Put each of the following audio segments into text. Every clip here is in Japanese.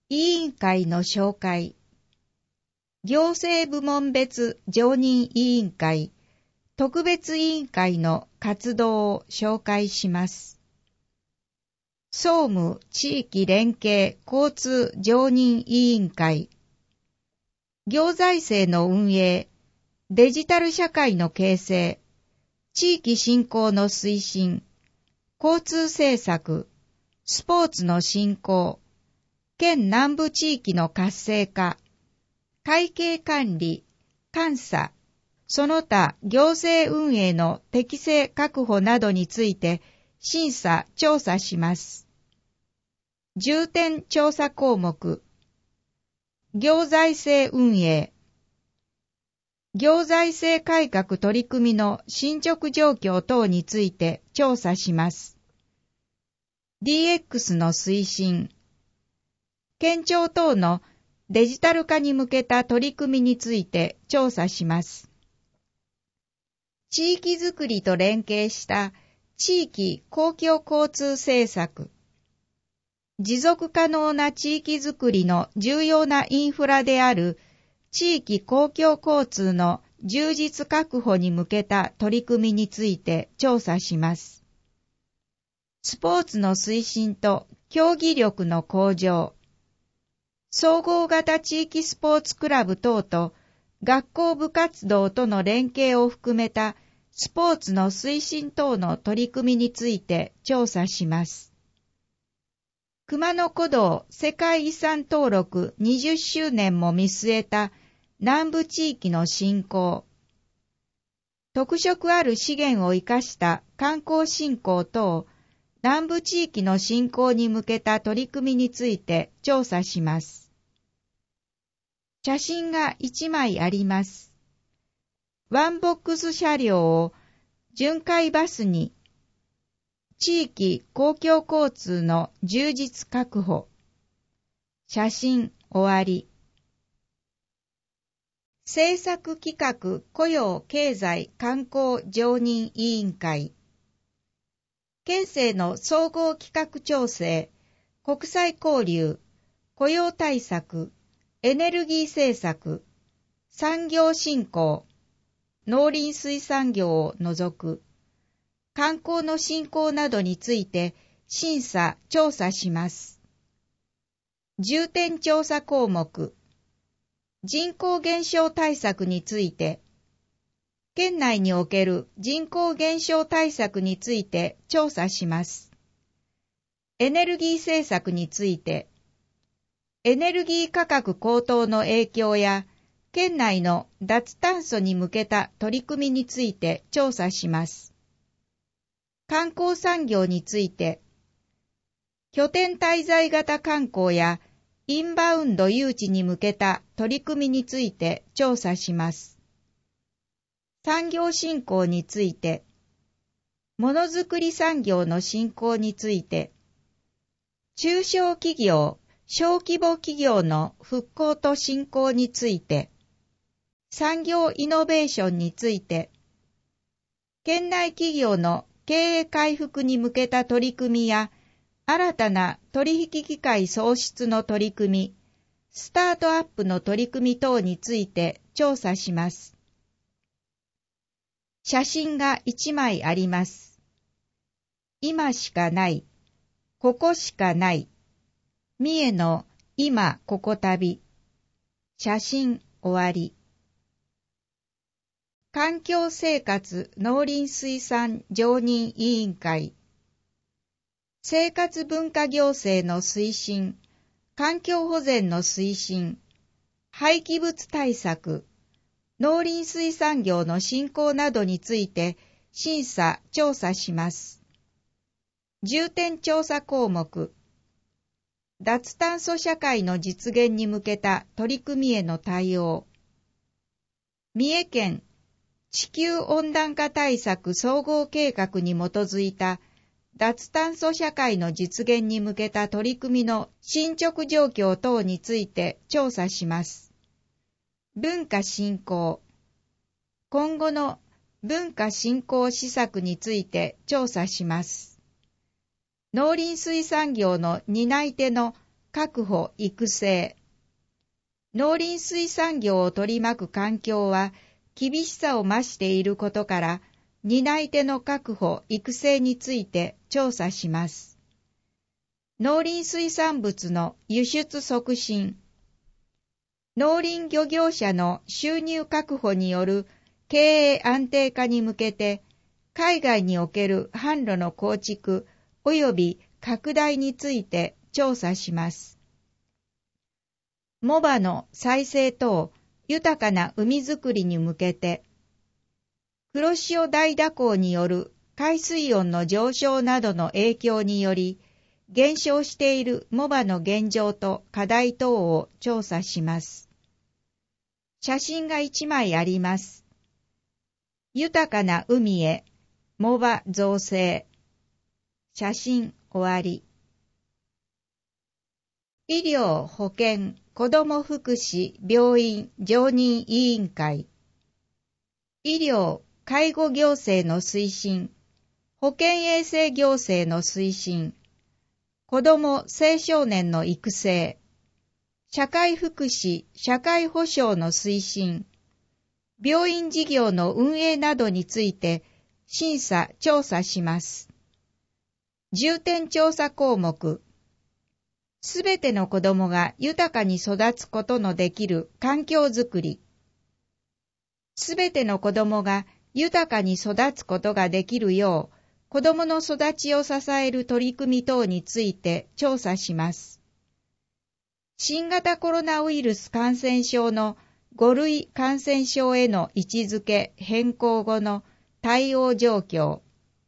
委員会の紹介。行政部門別常任委員会、特別委員会の活動を紹介します。総務地域連携交通常任委員会、行財政の運営、デジタル社会の形成、地域振興の推進、交通政策、スポーツの振興、県南部地域の活性化、会計管理、監査、その他行政運営の適正確保などについて審査・調査します。重点調査項目、行財政運営、行財政改革取り組みの進捗状況等について調査します。DX の推進、県庁等のデジタル化に向けた取り組みについて調査します。地域づくりと連携した地域公共交通政策、持続可能な地域づくりの重要なインフラである地域公共交通の充実確保に向けた取り組みについて調査します。スポーツの推進と競技力の向上、総合型地域スポーツクラブ等と学校部活動との連携を含めたスポーツの推進等の取り組みについて調査します。熊野古道世界遺産登録20周年も見据えた南部地域の振興、特色ある資源を生かした観光振興等、南部地域の振興に向けた取り組みについて調査します。写真が1枚あります。ワンボックス車両を巡回バスに、地域公共交通の充実確保。写真終わり。政策企画雇用経済観光常任委員会。県政の総合企画調整、国際交流、雇用対策、エネルギー政策、産業振興、農林水産業を除く、観光の振興などについて審査・調査します。重点調査項目、人口減少対策について、県内における人口減少対策について調査します。エネルギー政策について、エネルギー価格高騰の影響や、県内の脱炭素に向けた取り組みについて調査します。観光産業について、拠点滞在型観光やインバウンド誘致に向けた取り組みについて調査します。産業振興について、ものづくり産業の振興について、中小企業、小規模企業の復興と振興について、産業イノベーションについて、県内企業の経営回復に向けた取り組みや、新たな取引機会創出の取り組み、スタートアップの取り組み等について調査します。写真が1枚あります。今しかない、ここしかない、三重の今ここ旅。写真終わり。環境生活農林水産常任委員会。生活文化行政の推進、環境保全の推進、廃棄物対策、農林水産業の振興などについて審査・調査します。重点調査項目、脱炭素社会の実現に向けた取り組みへの対応。三重県地球温暖化対策総合計画に基づいた脱炭素社会の実現に向けた取り組みの進捗状況等について調査します。文化振興。今後の文化振興施策について調査します。農林水産業の担い手の確保育成。農林水産業を取り巻く環境は厳しさを増していることから、担い手の確保育成について調査します。農林水産物の輸出促進。農林漁業者の収入確保による経営安定化に向けて、海外における販路の構築及び拡大について調査します。藻場の再生等豊かな海づくりに向けて、黒潮大蛇行による海水温の上昇などの影響により、減少している藻場の現状と課題等を調査します。写真が1枚あります。豊かな海へ、藻場造成。写真終わり。医療保健子ども福祉病院常任委員会。医療介護行政の推進、保健衛生行政の推進、子ども青少年の育成、社会福祉社会保障の推進、病院事業の運営などについて審査・調査します。重点調査項目。すべての子どもが豊かに育つことのできる環境づくり。すべての子どもが豊かに育つことができるよう、子どもの育ちを支える取り組み等について調査します。新型コロナウイルス感染症の5類感染症への位置づけ変更後の対応状況。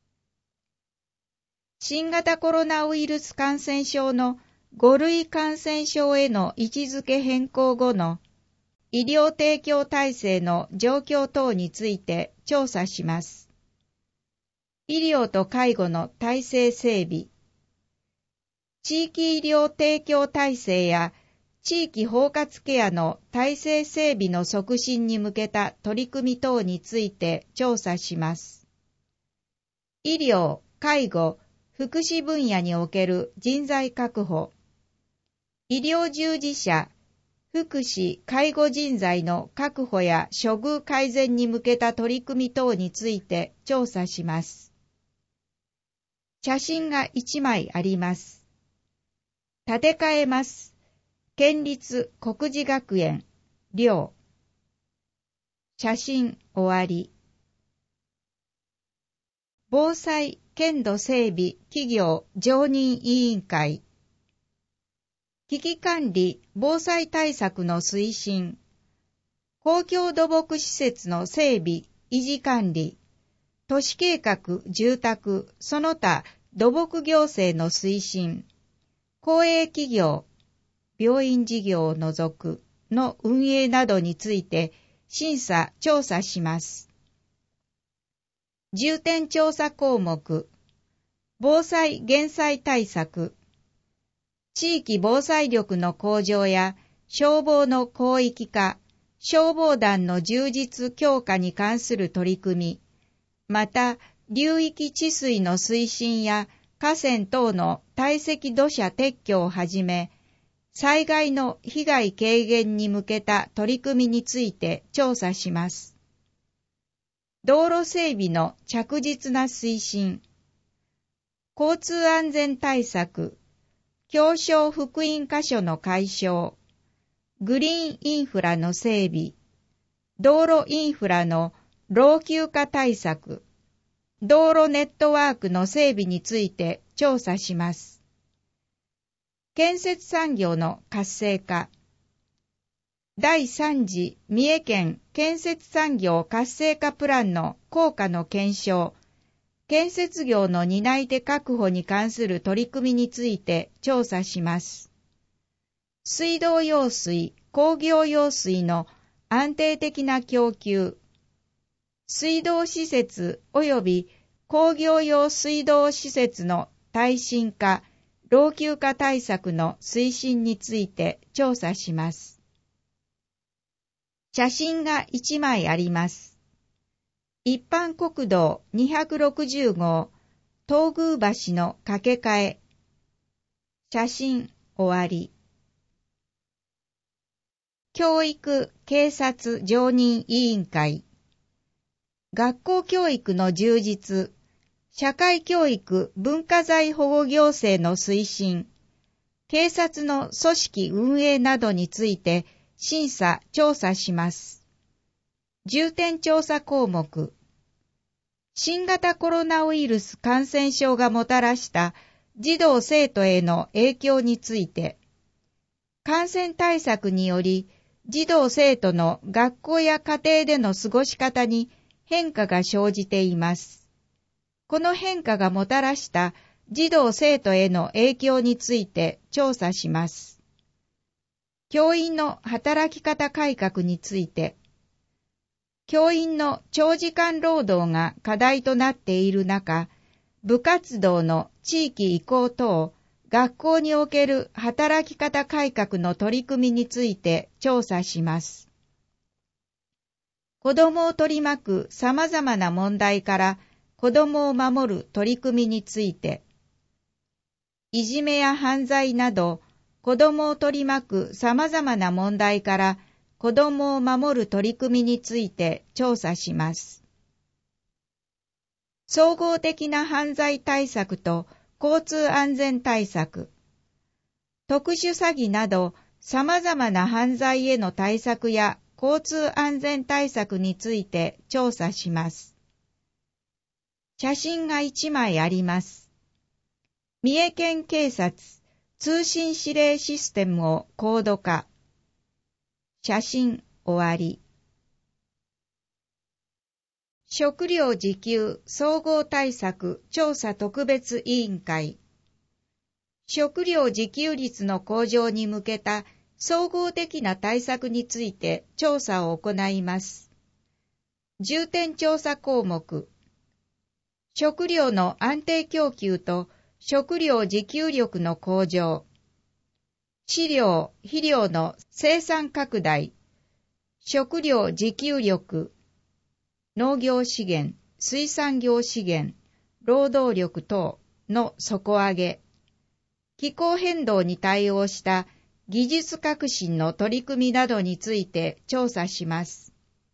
新型コロナウイルス感染症の5類感染症への位置づけ変更後の医療提供体制の状況等について調査します。医療と介護の体制整備。地域医療提供体制や地域包括ケアの体制整備の促進に向けた取り組み等について調査します。医療、介護、福祉分野における人材確保。医療従事者、福祉・介護人材の確保や処遇改善に向けた取り組み等について調査します。写真が1枚あります。建て替えます。県立国事学園、寮。写真終わり。防災県土整備企業常任委員会。危機管理・防災対策の推進。公共土木施設の整備・維持管理。都市計画・住宅、その他土木行政の推進。公営企業、病院事業を除くの運営などについて審査・調査します。重点調査項目。防災・減災対策。地域防災力の向上や消防の広域化、消防団の充実強化に関する取り組み、また流域治水の推進や河川等の堆積土砂撤去をはじめ、災害の被害軽減に向けた取り組みについて調査します。道路整備の着実な推進、交通安全対策、狭小福音箇所の解消、グリーンインフラの整備、道路インフラの老朽化対策、道路ネットワークの整備について調査します。建設産業の活性化。第3次三重県建設産業活性化プランの効果の検証、建設業の担い手確保に関する取り組みについて調査します。水道用水、工業用水の安定的な供給、水道施設及び工業用水道施設の耐震化、老朽化対策の推進について調査します。写真が1枚あります。一般国道260号東宮橋の架け替え。写真終わり。 教育警察常任委員会、学校教育の充実、社会教育文化財保護行政の推進、警察の組織運営などについて審査・調査します。重点調査項目、新型コロナウイルス感染症がもたらした児童生徒への影響について、感染対策により児童生徒の学校や家庭での過ごし方に変化が生じています。この変化がもたらした児童生徒への影響について調査します。教員の働き方改革について、教員の長時間労働が課題となっている中、部活動の地域移行等、学校における働き方改革の取り組みについて調査します。子どもを取り巻く様々な問題から子どもを守る取り組みについて、いじめや犯罪など子どもを取り巻く様々な問題から子どもを守る取り組みについて調査します。総合的な犯罪対策と交通安全対策、特殊詐欺など様々な犯罪への対策や交通安全対策について調査します。写真が1枚あります。三重県警察通信指令システムを高度化。写真終わり。食料自給総合対策調査特別委員会。食料自給率の向上に向けた総合的な対策について調査を行います。重点調査項目。食料の安定供給と食料自給力の向上。飼料・肥料の生産拡大。食料自給力。農業資源、水産業資源、労働力等の底上げ。気候変動に対応した技術革新の取り組みなどについて調査します。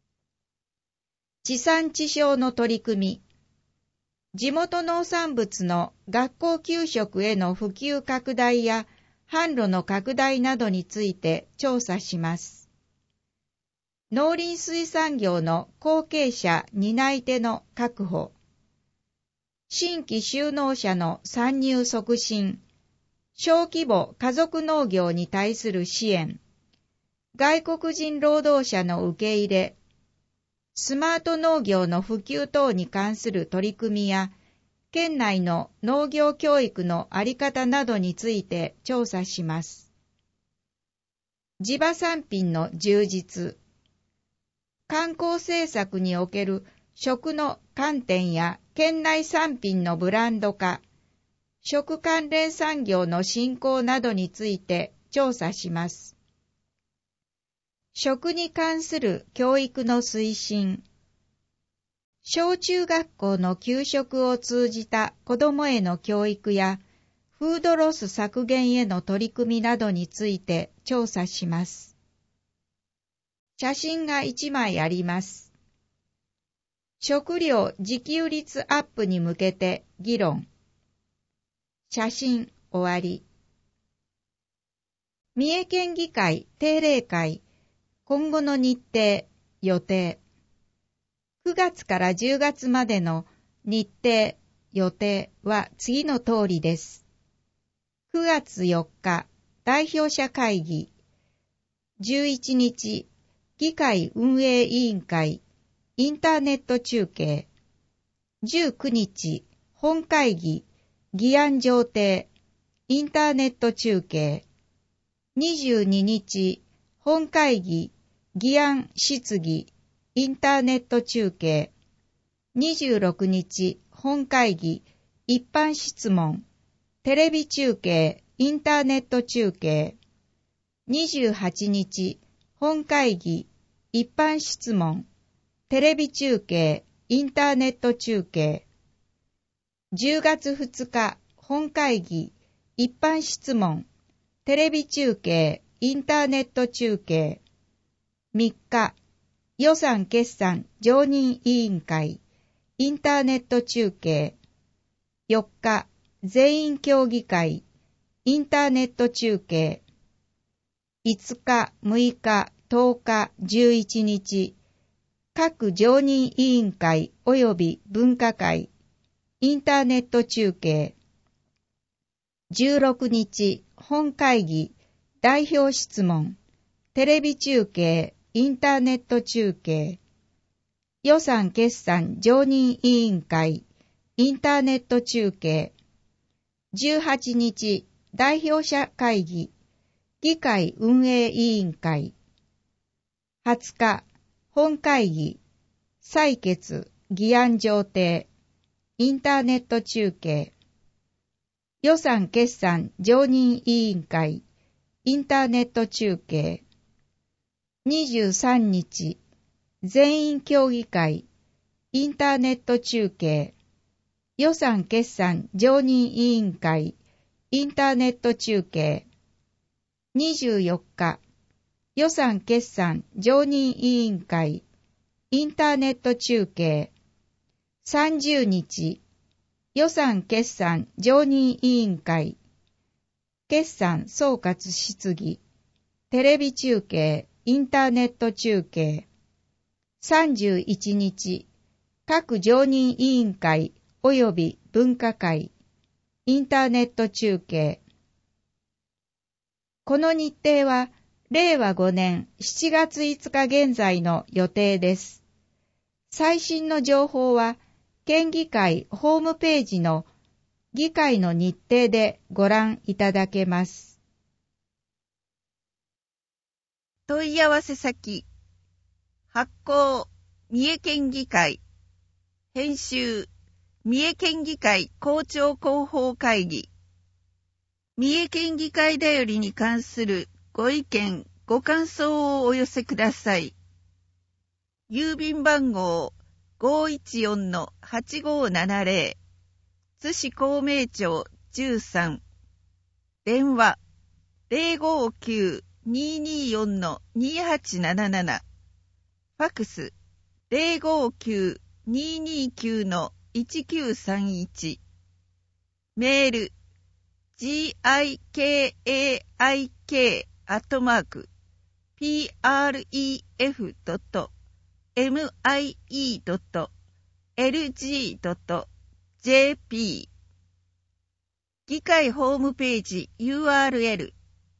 地産地消の取り組み。地元農産物の学校給食への普及拡大や販路の拡大などについて調査します。農林水産業の後継者担い手の確保。新規就農者の参入促進。小規模家族農業に対する支援。外国人労働者の受け入れ。スマート農業の普及等に関する取り組みや、県内の農業教育のあり方などについて調査します。地場産品の充実。観光政策における食の観点や県内産品のブランド化、食関連産業の振興などについて調査します。食に関する教育の推進。小中学校の給食を通じた子どもへの教育やフードロス削減への取り組みなどについて調査します。写真が1枚あります。食料自給率アップに向けて議論。写真終わり。三重県議会定例会、今後の日程、予定。9月から10月までの日程、予定は次の通りです。9月4日、代表者会議。11日、議会運営委員会、インターネット中継。19日、本会議、議案上呈、インターネット中継。22日、本会議、議案質疑、インターネット中継。26日、本会議、一般質問、テレビ中継、インターネット中継。28日、本会議、一般質問、テレビ中継、インターネット中継。10月2日、本会議、一般質問、テレビ中継、インターネット中継。 3日、予算決算常任委員会、インターネット中継。4日、全員協議会、インターネット中継。5日、6日、10日、11日、各常任委員会及び分科会、インターネット中継。16日、本会議、代表質問、テレビ中継、インターネット中継。予算決算常任委員会、インターネット中継。18日、代表者会議、議会運営委員会。20日、本会議、採決、議案上呈、インターネット中継。予算決算常任委員会、インターネット中継。23日、全員協議会、インターネット中継。予算決算常任委員会、インターネット中継。24日、予算決算常任委員会、インターネット中継。30日、予算決算常任委員会、決算総括質疑、テレビ中継、インターネット中継。31日、各常任委員会及び分科会、インターネット中継。この日程は、令和5年7月5日現在の予定です。最新の情報は、県議会ホームページの議会の日程でご覧いただけます。 問い合わせ先、発行、三重県議会、編集、三重県議会公聴広報会議。三重県議会だよりに関するご意見、ご感想をお寄せください。郵便番号 514-8570 津市公明町13。電話 059-224-2877。ファクス 059-229-1931。メール gikaik@pref.mie.lg.jp。 議会ホームページ URL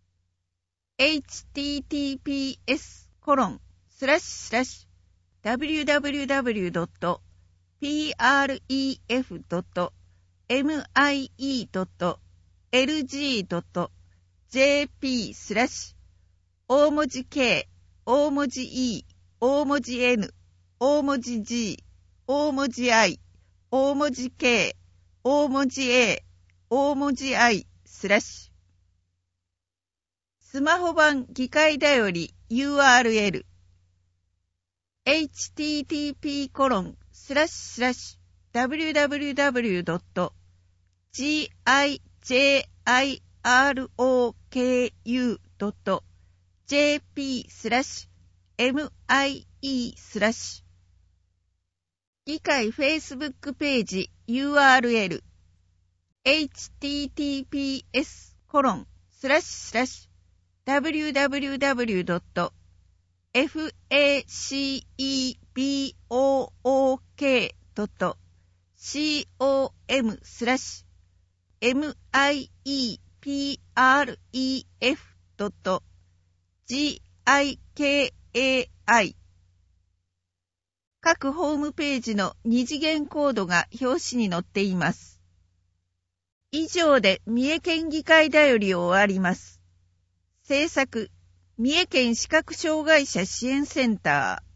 https://www.pref.mie.lg.jp/ 大文字 K、大文字 E、大文字 N、大文字 G、大文字 I、大文字 K、大文字 A、大文字 I/ スマホ版議会だより URL http://www.giroku.jp/mie/ 議会 Facebook ページ URL https://www.facebook.com/miepref.gikai。 各ホームページの二次元コードが表紙に載っています。以上で三重県議会だよりを終わります。制作、三重県視覚障害者支援センター。